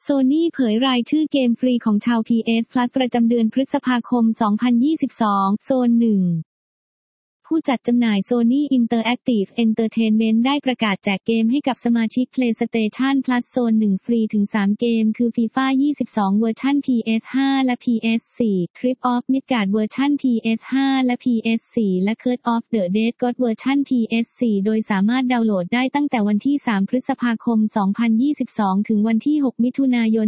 Sony เผยรายชื่อเกมฟรีของชาว PS Plus ประจำเดือนพฤษภาคม 2022 โซน 1ผู้จัดจำหน่าย Sony Interactive Entertainment ได้ประกาศแจกเกมให้กับสมาชิก PlayStation Plus โซน 1 ฟรีถึง 3 เกมคือ FIFA 22 เวอร์ชัน PS5 และ PS4 Trip of Midgard เวอร์ชัน PS5 และ PS4 และ Curse of the Dead God เวอร์ชัน PS4 โดยสามารถดาวน์โหลดได้ตั้งแต่วันที่ 3 พฤษภาคม 2022 ถึงวันที่ 6 มิถุนายน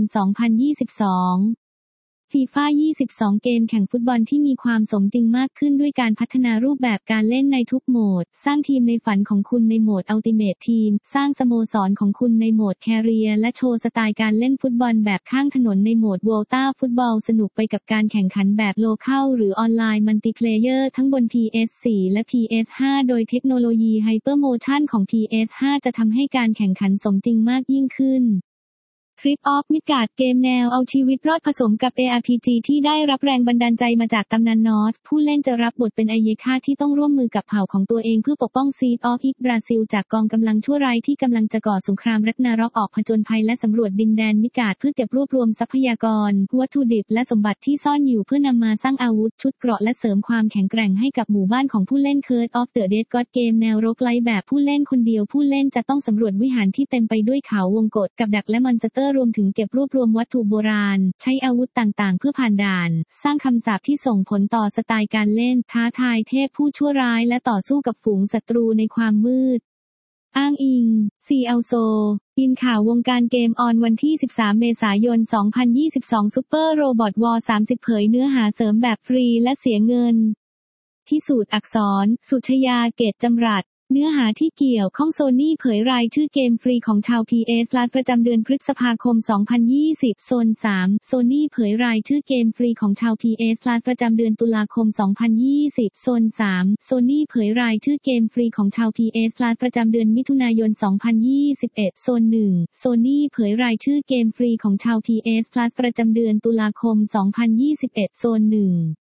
2022FIFA 22 เกมแข่งฟุตบอลที่มีความสมจริงมากขึ้นด้วยการพัฒนารูปแบบการเล่นในทุกโหมดสร้างทีมในฝันของคุณในโหมด Ultimate Team สร้างสโมสรของคุณในโหมด Career และโชว์สไตล์การเล่นฟุตบอลแบบข้างถนนในโหมด Volta ฟุตบอลสนุกไปกับการแข่งขันแบบ Local หรือออนไลน์ Multiplayer ทั้งบน PS4 และ PS5 โดยเทคโนโลยี Hypermotion ของ PS5 จะทำให้การแข่งขันสมจริงมากยิ่งขึ้นTrip of Midgard เกมแนวเอาชีวิตรอดผสมกับ ARPG ที่ได้รับแรงบันดาลใจมาจากตำนานนอร์สผู้เล่นจะรับบทเป็นไอเยคาที่ต้องร่วมมือกับเผ่าของตัวเองเพื่อปกป้องซีดออฟอิกบราซิลจากกองกำลังชั่วร้ายที่กำลังจะก่อสงครามรักนารอกออกผจญภัยและสำรวจดินแดนมิดการ์ดเพื่อเก็บรวบรวมทรัพยากรวัตถุดิบและสมบัติที่ซ่อนอยู่เพื่อนำมาสร้างอาวุธชุดเกราะและเสริมความแข็งแกร่งให้กับหมู่บ้านของผู้เล่น Curse of the Dead God เกมแนวโรกไลท์แบบผู้เล่นคนเดียวผู้เล่นจะต้องสำรวจวิหารที่เต็มไปด้วยเขาวงกฏกับดักและมอนสเตอร์รวมถึงเก็บรวบรวมวัตถุโบราณใช้อาวุธต่างๆเพื่อผ่านด่านสร้างคำสาปที่ส่งผลต่อสไตล์การเล่นท้าทายเทพผู้ชั่วร้ายและต่อสู้กับฝูงศัตรูในความมืดอ้างอิง CLSO อินข่าววงการเกมออนวันที่ 13 เมษายน 2022 Super Robot War 30 เผยเนื้อหาเสริมแบบฟรีและเสียเงินพิสูจน์อักษรสุชยาเกตจำรัดเนื้อหาที่เกี่ยวข้อง Sony เผยรายชื่อเกมฟรีของชาว PS Plus ประจำเดือนพฤษภาคม 2020 โซน 3 Sony เผยรายชื่อเกมฟรีของชาว PS Plus ประจำเดือนตุลาคม 2020 โซน 3 Sony เผยรายชื่อเกมฟรีของชาว PS Plus ประจำเดือนมิถุนายน 2021 โซน 1 Sony เผยรายชื่อเกมฟรีของชาว PS Plus ประจำเดือนตุลาคม 2021 โซน 1